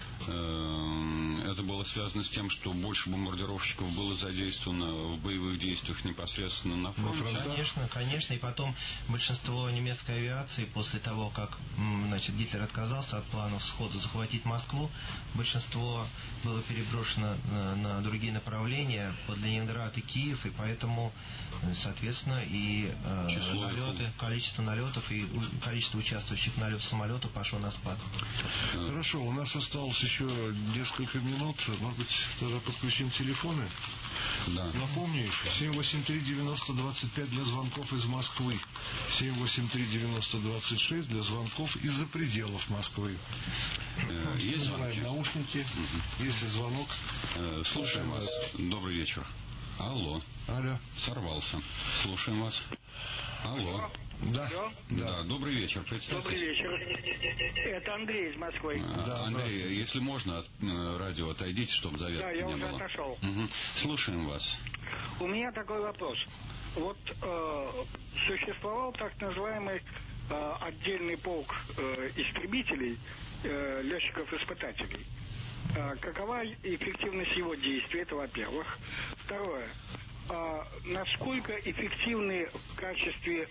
Это было связано с тем, что больше бомбардировщиков было задействовано в боевых действиях непосредственно на фронте? Конечно, конечно. И потом большинство немецкой авиации, после того, как, значит, Гитлер отказался от планов схода захватить Москву, большинство было переброшено на, на другие направления, под Ленинград и Киев, и поэтому, соответственно, и э, налеты, количество налетов и количество участвующих в налетах самолетов пошло на спад. Хорошо, у нас осталось еще несколько минут. Может быть, тогда подключим телефоны? Да. Напомню, семь восемь три девяносто двадцать пять для звонков из Москвы, семь восемь три девяносто двадцать шесть для звонков из-за пределов Москвы. Э, есть звонки? Наушники, угу. Есть ли звонок? Э, слушаем вас. Добрый вечер. Алло. Алло. Сорвался. Слушаем вас. Алло. Да. Да. Да. Добрый вечер. Добрый вечер. Это Андрей из Москвы. А, да, Андрей, да. Если можно, от э, радио отойдите, чтобы завет да, не было. Да, я уже отошел. Угу. Слушаем вас. У меня такой вопрос. Вот э, существовал так называемый э, отдельный полк э, истребителей, э, летчиков-испытателей. Э, какова эффективность его действий? Это во-первых. Второе. Э, насколько эффективны в качестве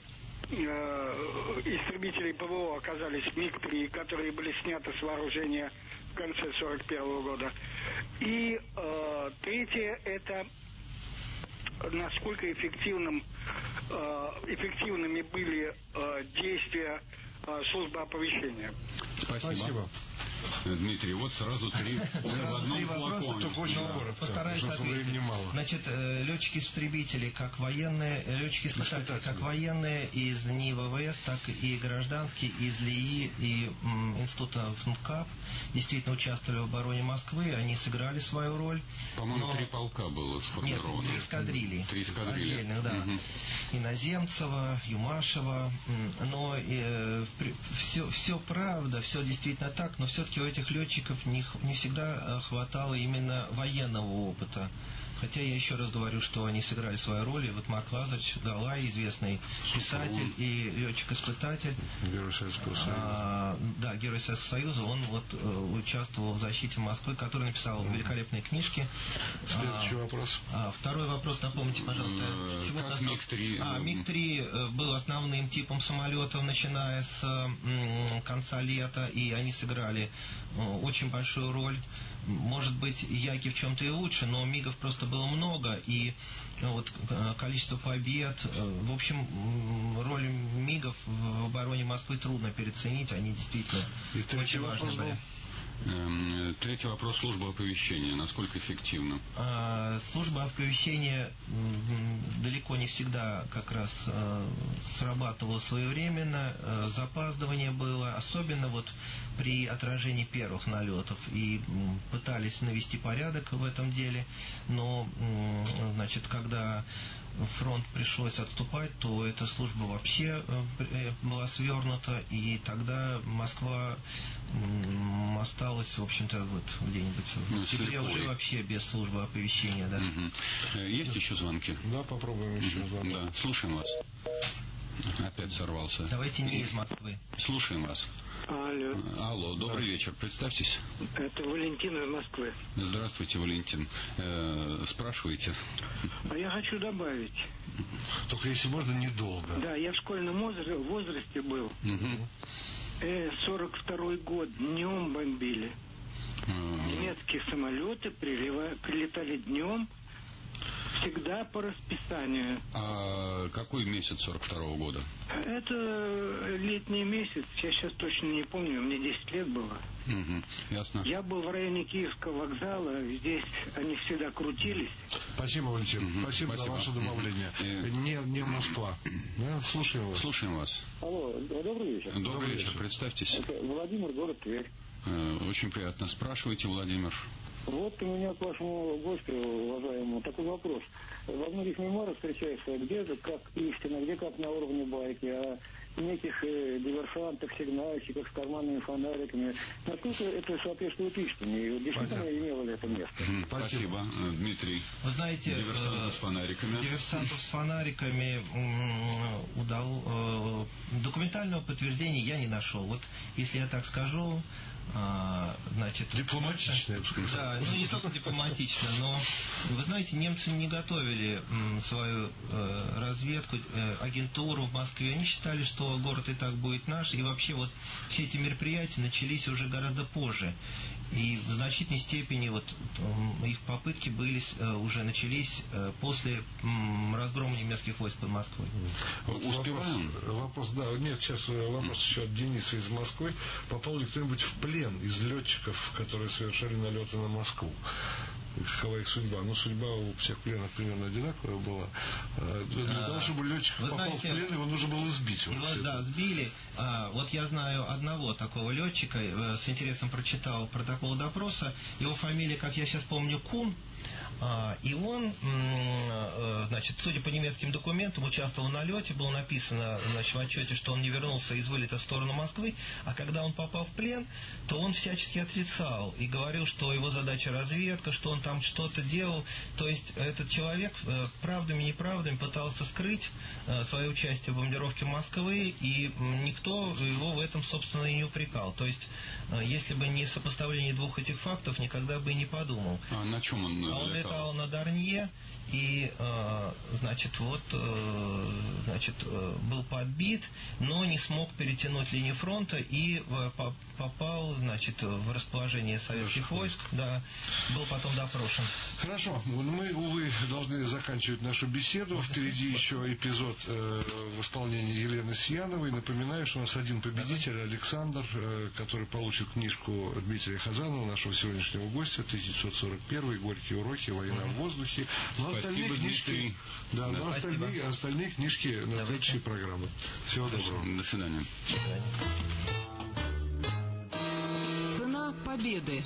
истребителей ПВО оказались МиГ три, которые были сняты с вооружения в конце сорок первого года. И э, третье, это насколько эффективным, э, эффективными были э, действия э, службы оповещения. Спасибо. Спасибо. Дмитрий, вот сразу три в одном флаконе. Постараюсь ответить. Значит, летчики-истребители, как военные, летчики-испытатели, как военные из НИИ ВВС, так и гражданские из ЛИИ и м, института ФНКАП действительно участвовали в обороне Москвы, они сыграли свою роль. По-моему, но... три полка было сформировано. Нет, три эскадрильи. Три эскадрильи. Отдельных, да. Угу. Иноземцева, Юмашева. Но э, все, все правда, все действительно так, но все-таки у этих летчиков не, не всегда хватало именно военного опыта. Хотя я еще раз говорю, что они сыграли свою роль. И вот Марк Лазаревич Галай, известный писатель и летчик-испытатель. Герой Советского Союза. А, да, Герой Советского Союза. Он вот э, участвовал в защите Москвы, который написал mm-hmm. великолепные книжки. Следующий а, вопрос. А, второй вопрос, напомните, пожалуйста. Mm-hmm. Как миг три? А, миг три был основным типом самолетов, начиная с м, конца лета, и они сыграли м, очень большую роль. Может быть, Яки в чем-то и лучше, но мигов просто было много, и вот количество побед, в общем, роль мигов в обороне Москвы трудно переоценить, они действительно и очень важны были. Третий вопрос. Служба оповещения. Насколько эффективна? А, служба оповещения далеко не всегда как раз а, срабатывала своевременно, а, запаздывание было, особенно вот при отражении первых налетов. И м, пытались навести порядок в этом деле, но, м, значит, когда фронт пришлось отступать, то эта служба вообще э, была свернута, и тогда Москва м, осталась, в общем-то, вот где-нибудь ну, в октябре уже вообще без службы оповещения, да. Угу. Есть еще звонки? Да, попробуем еще звонок. Да, слушаем вас. Опять сорвался. Давайте не из Москвы. Слушаем вас. Алло. Алло, добрый да. вечер. Представьтесь. Это Валентин из Москвы. Здравствуйте, Валентин. Э, спрашивайте. А я хочу добавить. Только если можно, недолго. Да, я в школьном возрасте, возрасте был. Угу. Э, сорок второй год. Днем бомбили. Uh-huh. Немецкие самолеты прилива... прилетали днем. Всегда по расписанию. А какой месяц сорок второго года? Это летний месяц. Я сейчас точно не помню. Мне десять лет было. Угу, ясно. Я был в районе Киевского вокзала. Здесь они всегда крутились. Спасибо, Валентин. Угу, спасибо, спасибо за ваше добавление. Угу. Не, не Москва. Да, слушаем вас. Слушаем вас. Алло, добрый вечер. Добрый, добрый вечер. вечер. Представьтесь. Это Владимир, город Тверь. Очень приятно. Спрашивайте, Владимир. Вот у меня к вашему гостю, уважаемому, такой вопрос. Во многих мемуарах встречается, где же как истина, где как на уровне байки, а неких э, диверсантах, сигнальщиках с карманными фонариками. Насколько это соответствует истине? И действительно Понятно. Имело ли это место? Mm, спасибо, Дмитрий. Вы знаете, диверсантов э, с фонариками. Диверсантов с фонариками э, удал, э, документального подтверждения я не нашел. Вот если я так скажу, А, значит, дипломатично, я бы сказал. Да, ну не только дипломатично, но вы знаете, немцы не готовили м, свою э, разведку, э, агентуру в Москве. Они считали, что город и так будет наш, и вообще вот все эти мероприятия начались уже гораздо позже. И в значительной степени вот их попытки были, уже начались после разгрома немецких войск под Москвой. Вот вопрос, вопрос, да, нет, сейчас вопрос еще от Дениса из Москвы. Попал ли кто-нибудь в плен из летчиков, которые совершали налеты на Москву? Какова их судьба? Ну, судьба у всех пленных примерно одинаковая была. Для а, того, чтобы летчик попал знаете, в плен, его нужно было сбить. Его, да, сбили. А, вот я знаю одного такого летчика, с интересом прочитал протокол допроса. Его фамилия, как я сейчас помню, Кун. А, и он, значит, судя по немецким документам, участвовал в налете, было написано, значит, в отчете, что он не вернулся из вылета в сторону Москвы, а когда он попал в плен, то он всячески отрицал и говорил, что его задача разведка, что он там что-то делал. То есть этот человек правдами и неправдами пытался скрыть свое участие в бомбардировке Москвы, и никто его в этом, собственно, и не упрекал. То есть, если бы не сопоставление двух этих фактов, никогда бы и не подумал. А на чем он а он летал? скакал на Дарнье и, э, значит, вот, э, значит, э, был подбит, но не смог перетянуть линию фронта и в, по, попал, значит, в расположение советских Хорошо. войск, да, был потом допрошен. Хорошо, мы, увы, должны заканчивать нашу беседу. Можно Впереди сказать? еще эпизод э, в исполнении Елены Сияновой. Напоминаю, что у нас один победитель, Давай. Александр, э, который получит книжку Дмитрия Хазанова, нашего сегодняшнего гостя, тысяча девятьсот сорок первый, «Горькие уроки. Война в воздухе». Но Спасибо, Дмитрий. Да, да, но остальные, остальные книжки на следующей программе. Всего доброго. До свидания. До свидания. Цена победы.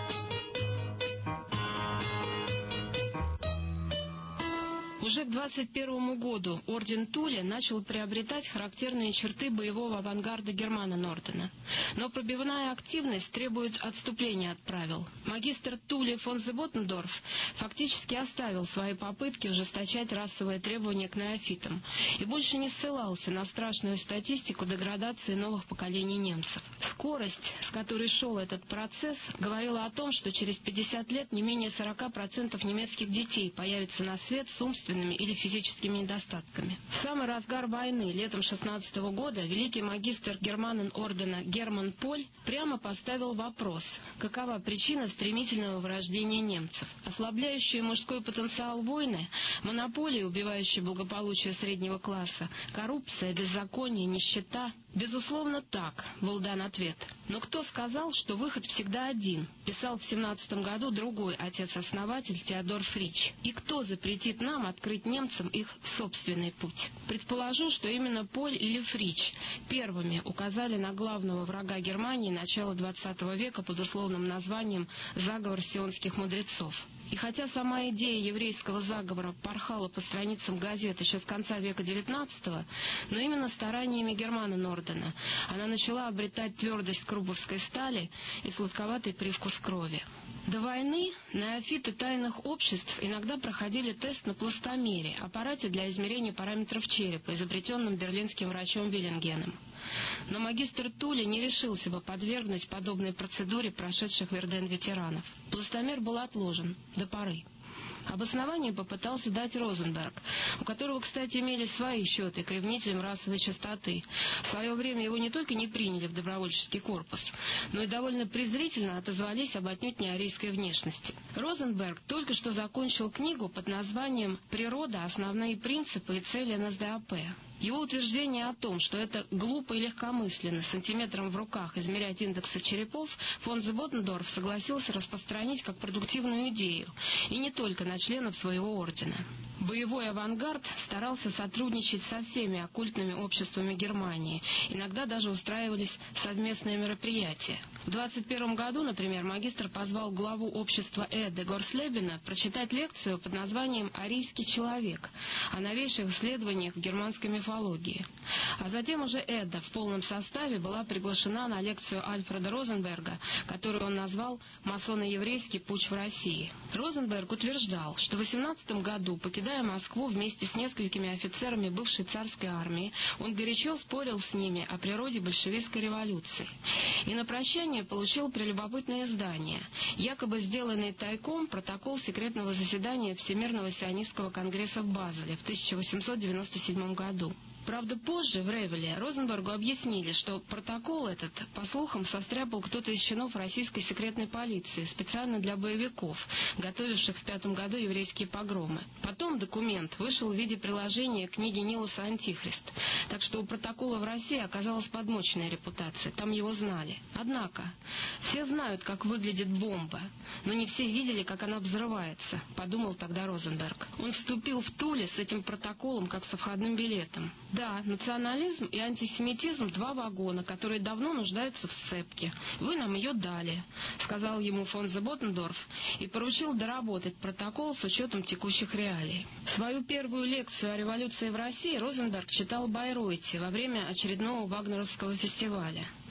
Уже к двадцать первому году орден Туля начал приобретать характерные черты боевого авангарда Германа Нордена. Но пробивная активность требует отступления от правил. Магистр Туля фон Зеботендорф фактически оставил свои попытки ужесточать расовые требования к неофитам и больше не ссылался на страшную статистику деградации новых поколений немцев. Скорость, с которой шел этот процесс, говорила о том, что через пятьдесят лет не менее сорок процентов немецких детей появятся на свет с умственными или физическими недостатками. В самый разгар войны, летом шестнадцатого года, великий магистр Германен ордена Герман Поль прямо поставил вопрос, какова причина стремительного вырождения немцев. Ослабляющие мужской потенциал войны, монополии, убивающие благополучие среднего класса, коррупция, беззаконие, нищета. Безусловно, так, был дан ответ. Но кто сказал, что выход всегда один, писал в семнадцатом году другой отец-основатель Теодор Фрич. И кто запретит нам открыть немцам их собственный путь? Предположу, что именно Поль или Фрич первыми указали на главного врага Германии начала двадцатого века под условным названием «Заговор сионских мудрецов». И хотя сама идея еврейского заговора порхала по страницам газет еще с конца века девятнадцатого, но именно стараниями Германа Нордена она начала обретать твердость круповской стали и сладковатый привкус крови. До войны неофиты тайных обществ иногда проходили тест на пластомере, аппарате для измерения параметров черепа, изобретенном берлинским врачом Виллингеном. Но магистр Туля не решился бы подвергнуть подобной процедуре прошедших Верден ветеранов. Пластомер был отложен до поры. Обоснование попытался дать Розенберг, у которого, кстати, имелись свои счеты к ревнителям расовой чистоты. В свое время его не только не приняли в добровольческий корпус, но и довольно презрительно отозвались об отнюдь не арийской внешности. Розенберг только что закончил книгу под названием «Природа. Основные принципы и цели эн эс дэ а пэ». Его утверждение о том, что это глупо и легкомысленно сантиметром в руках измерять индексы черепов, фон Зеботендорф согласился распространить как продуктивную идею, и не только на членов своего ордена. Боевой авангард старался сотрудничать со всеми оккультными обществами Германии, иногда даже устраивались совместные мероприятия. В двадцать первом году, например, магистр позвал главу общества Эде Горслебена прочитать лекцию под названием «Арийский человек» о новейших исследованиях в германской мифологии. А затем уже Эда в полном составе была приглашена на лекцию Альфреда Розенберга, которую он назвал «Масоно-еврейский путч в России». Розенберг утверждал, что в восемнадцатом году, покидая Москву вместе с несколькими офицерами бывшей царской армии, он горячо спорил с ними о природе большевистской революции. И на прощание получил прелюбопытное издание, якобы сделанный тайком протокол секретного заседания Всемирного сионистского конгресса в Базеле в тысяча восемьсот девяносто седьмом году. Правда, позже в Ревеле Розенбергу объяснили, что протокол этот, по слухам, состряпал кто-то из чинов российской секретной полиции специально для боевиков, готовивших в пятом году еврейские погромы. Потом документ вышел в виде приложения книги Нилуса «Антихрист», так что у протокола в России оказалась подмоченная репутация, там его знали. Однако, все знают, как выглядит бомба, но не все видели, как она взрывается, подумал тогда Розенберг. Он вступил в Туле с этим протоколом, как со входным билетом. Да, национализм и антисемитизм – два вагона, которые давно нуждаются в сцепке. Вы нам ее дали, сказал ему фон Зеботендорф и поручил доработать протокол с учетом текущих реалий. Свою первую лекцию о революции в России Розенберг читал в Байройте во время очередного вагнеровского фестиваля.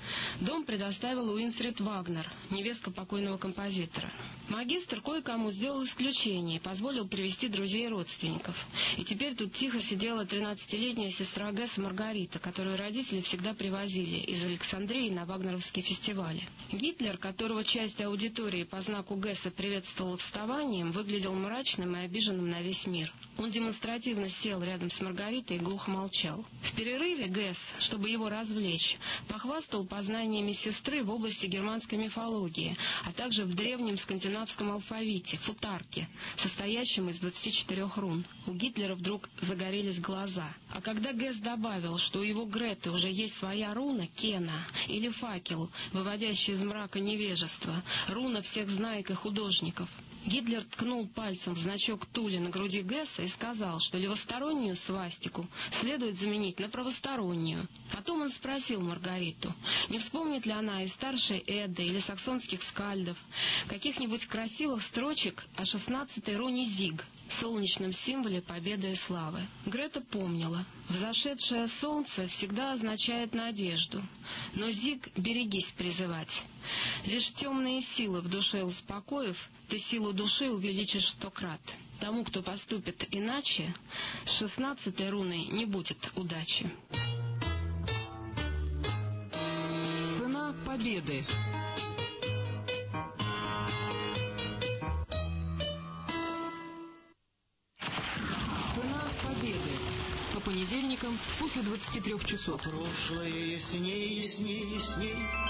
Дом предоставила Уинфрид Вагнер, невестка покойного композитора. Магистр кое-кому сделал исключение и позволил привести друзей и родственников. И теперь тут тихо сидела тринадцатилетняя сестра Гесса Маргарита, которую родители всегда привозили из Александрии на вагнеровские фестивали. Гитлер, которого часть аудитории по знаку Гесса приветствовала вставанием, выглядел мрачным и обиженным на весь мир. Он демонстративно сел рядом с Маргаритой и глухо молчал. В перерыве Гесс, чтобы его развлечь, похвастал познаниями сестры в области германской мифологии, а также в древнем скандинавском алфавите, футарке, состоящем из двадцати четырёх рун. У Гитлера вдруг загорелись глаза. А когда Гесс добавил, что у его Греты уже есть своя руна, Кена, или факел, выводящий из мрака невежества, руна всех знаек и художников, Гитлер ткнул пальцем в значок Тули на груди Гесса и сказал, что левостороннюю свастику следует заменить на правостороннюю. Потом он спросил Маргариту, не вспомнит ли она из старшей Эдды или саксонских скальдов каких-нибудь красивых строчек о шестнадцатой руне Зиг, солнечном символе победы и славы. Грета помнила. Взошедшее солнце всегда означает надежду, но Зиг берегись призывать. Лишь темные силы в душе успокоив, ты силу души увеличишь сто крат. Тому, кто поступит иначе, с шестнадцатой руной не будет удачи. Цена победы. Цена победы. По понедельникам после двадцати трёх часов. Прошлое ясней, ясней, ясней.